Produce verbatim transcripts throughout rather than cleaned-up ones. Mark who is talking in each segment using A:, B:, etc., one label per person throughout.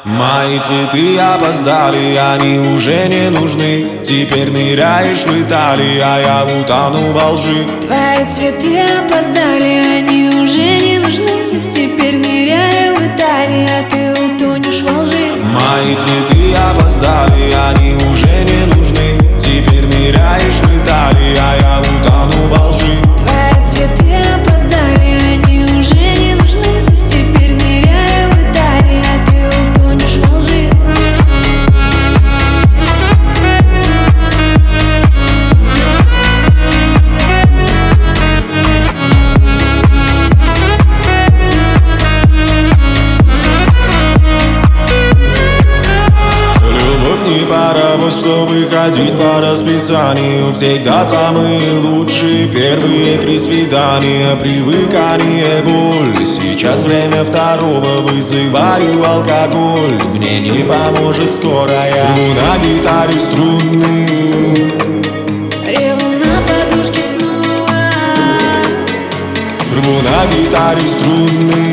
A: Мои цветы опоздали, они уже не нужны. Теперь ныряешь в Италии, а я утону во лжи.
B: Твои цветы опоздали, они уже не нужны. Теперь ныряю в Италии, а ты утонешь во лжи.
A: Мои цветы опоздали, они уже не нужны. Теперь ныряешь в Италии, а я утону во лжи.
B: Твои цветы опоздали, они уже не нужны. Теперь ныряю в Италии, а ты утонешь во лжи.
A: Любовь не паровоз, чтобы ходить по расписанию. Всегда самые лучшие первые три свидания. Привыкание, боль. Сейчас время второго, вызываю алкоголь. Мне не поможет скорая. Рву на гитаре струны.
B: Реву на подушке снова.
A: Рву на гитаре струны.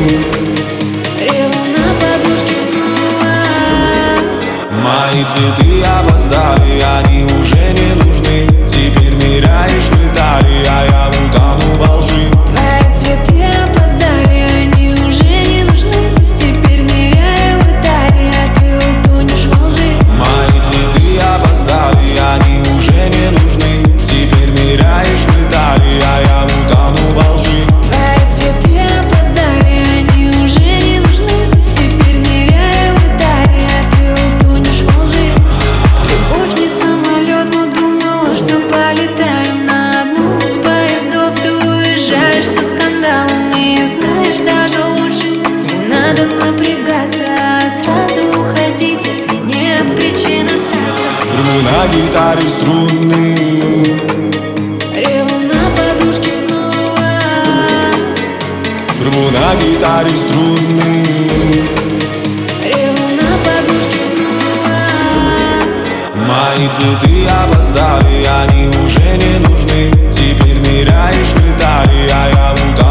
B: Реву на подушке снова.
A: Мои цветы опоздали, они уже не нужны. Теперь ныряешь в Италии, а я утону во лжи.
B: Твои цветы опоздали, они уже не нужны. Теперь ныряю в Италии, а ты утонешь во лжи.
A: Мои цветы опоздали, они уже не нужны. Теперь ныряешь в Италии, а я утону во лжи.
B: Твои цветы опоздали, они уже не нужны. Теперь ныряю в Италии, а ты утонешь во лжи. Любовь не самолет, но думала, что полетаем на одном из поездов. Ты уезжаешь со скандалами, и знаешь, даже лучше не надо напрягаться, а сразу уходить, если нет причин остаться.
A: Рву на гитаре струны.
B: Реву на подушке снова.
A: Рву на гитаре струны.
B: Реву на подушке снова.
A: Мои цветы опоздали, они уже не нужны. Теперь ныряешь в Италии, а я утону